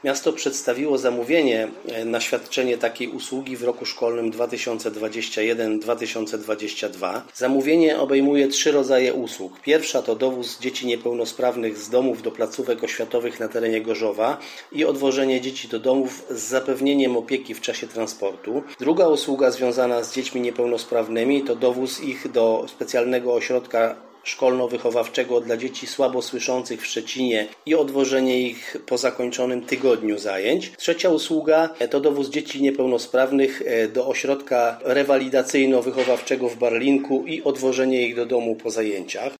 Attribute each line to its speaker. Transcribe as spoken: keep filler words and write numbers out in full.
Speaker 1: Miasto przedstawiło zamówienie na świadczenie takiej usługi w roku szkolnym dwa tysiące dwudziestym pierwszym do dwa tysiące dwudziestego drugiego. Zamówienie obejmuje trzy rodzaje usług. Pierwsza to dowóz dzieci niepełnosprawnych z domów do placówek oświatowych na terenie Gorzowa i odwożenie dzieci do domów z zapewnieniem opieki w czasie transportu. Druga usługa związana z dziećmi niepełnosprawnymi to dowóz ich do specjalnego ośrodka szkolno-wychowawczego dla dzieci słabo słyszących w Szczecinie i odwożenie ich po zakończonym tygodniu zajęć. Trzecia usługa to dowóz dzieci niepełnosprawnych do ośrodka rewalidacyjno-wychowawczego w Barlinku i odwożenie ich do domu po zajęciach.